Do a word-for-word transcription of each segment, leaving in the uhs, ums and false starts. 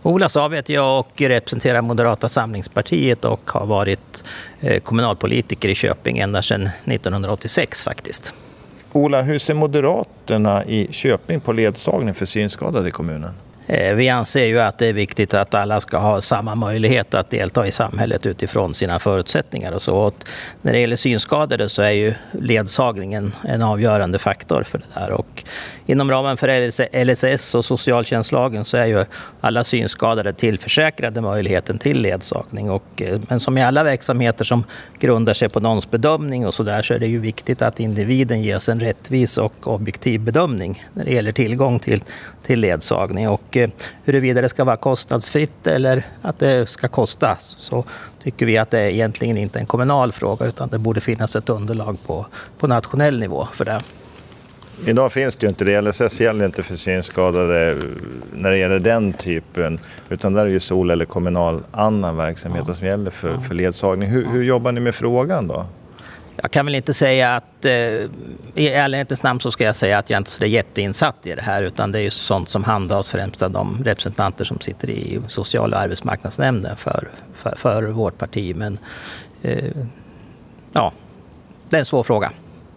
Ola Saab heter jag och representerar Moderata samlingspartiet och har varit kommunalpolitiker i Köping ända sedan nittonhundraåttiosex faktiskt. Ola, hur ser Moderaterna i Köping på ledsagning för synskadade i kommunen? Vi anser ju att det är viktigt att alla ska ha samma möjlighet att delta i samhället utifrån sina förutsättningar och så. Och när det gäller synskadade så är ju ledsagningen en avgörande faktor för det där. Och inom ramen för L S S och socialtjänstlagen så är ju alla synskadade tillförsäkrade möjligheten till ledsagning. Och, men som i alla verksamheter som grundar sig på någons bedömning och så där så är det ju viktigt att individen ges en rättvis och objektiv bedömning när det gäller tillgång till, till ledsagning. Och huruvida det ska vara kostnadsfritt eller att det ska kosta så tycker vi att det är egentligen inte en kommunal fråga utan det borde finnas ett underlag på, på nationell nivå för det. Idag finns det ju inte det. L S S gäller inte för synskadade när det gäller den typen utan där är ju sol- eller kommunal annan verksamhet ja. som gäller för, för ledsagning. Hur, hur jobbar ni med frågan då? Jag kan väl inte säga att, eh, i ärlighetens namn så ska jag säga att jag inte är jätteinsatt i det här utan det är ju sånt som handhas främst av de representanter som sitter i social- och arbetsmarknadsnämnden för, för, för vårt parti. Men eh, ja, det är en svår fråga.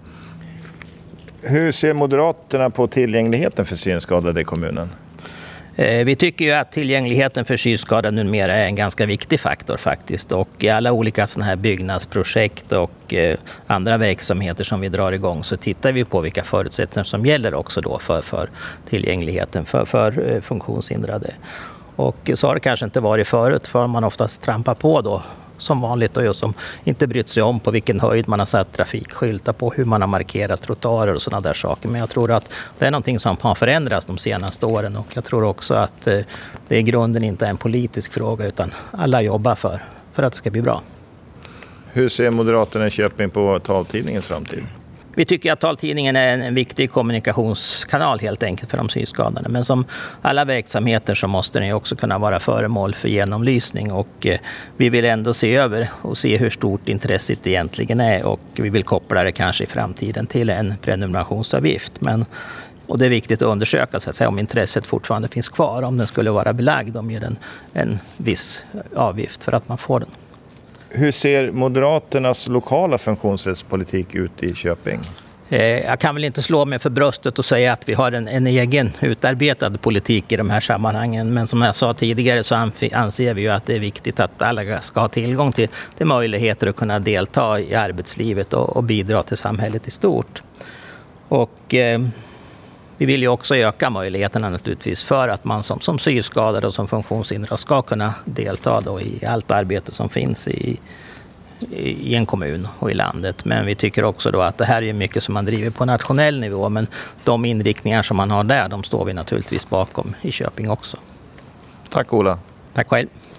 Hur ser Moderaterna på tillgängligheten för synskadade i kommunen? Vi tycker ju att tillgängligheten för synskadade numera är en ganska viktig faktor faktiskt och i alla olika såna här byggnadsprojekt och andra verksamheter som vi drar igång så tittar vi på vilka förutsättningar som gäller också då för, för tillgängligheten för, för funktionshindrade. Och så har det kanske inte varit förut för man oftast trampar på då som vanligt och som inte brytt sig om på vilken höjd man har satt trafikskyltar på, hur man har markerat trottoarer och sådana där saker. Men jag tror att det är någonting som har förändrats de senaste åren och jag tror också att det i grunden inte är en politisk fråga utan alla jobbar för, för att det ska bli bra. Hur ser Moderaterna i Köping på taltidningens framtid? Vi tycker att taltidningen är en viktig kommunikationskanal helt enkelt för de synskadade. Men som alla verksamheter så måste den också kunna vara föremål för genomlysning. Och vi vill ändå se över och se hur stort intresset egentligen är. Och vi vill koppla det kanske i framtiden till en prenumerationsavgift. Men, och det är viktigt att undersöka så att säga, om intresset fortfarande finns kvar. Om den skulle vara belagd om ger den en viss avgift för att man får den. Hur ser Moderaternas lokala funktionsrättspolitik ut i Köping? Jag kan väl inte slå mig för bröstet och säga att vi har en, en egen utarbetad politik i de här sammanhangen. Men som jag sa tidigare så anser vi ju att det är viktigt att alla ska ha tillgång till, till möjligheter att kunna delta i arbetslivet och, och bidra till samhället i stort. Och eh, vi vill ju också öka möjligheterna naturligtvis för att man som, som synskadad och som funktionshindrad ska kunna delta då i allt arbete som finns i, i en kommun och i landet. Men vi tycker också då att det här är mycket som man driver på nationell nivå men de inriktningar som man har där de står vi naturligtvis bakom i Köping också. Tack Ola. Tack själv.